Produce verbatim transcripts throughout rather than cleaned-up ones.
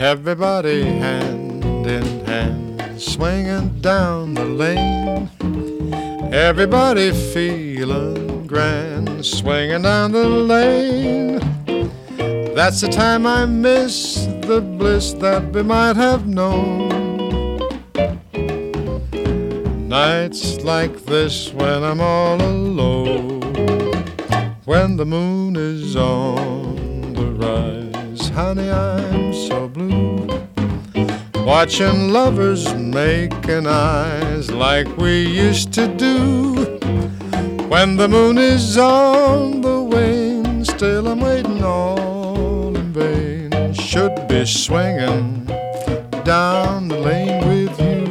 Everybody hand in hand, swinging down the lane. Everybody feeling grand, swinging down the lane. That's the time I miss the bliss that we might have known. Nights like this when I'm all alone, when the moon is on the rise, honey, I'm so blue. Watching lovers making eyes like we used to do. When the moon is on the wane, still I'm waiting all in vain. Should be swinging down the lane with you.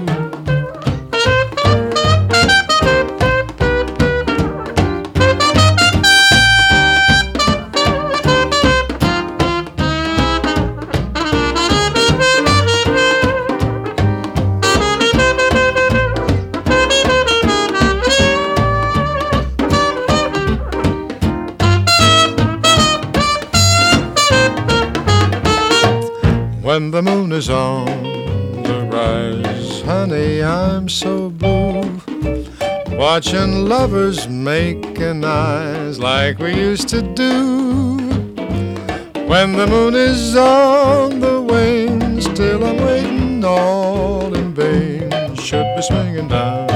When the moon is on the rise, honey, I'm so blue. Watching lovers making eyes like we used to do. When the moon is on the wane, still I'm waiting all in vain. Should be swinging down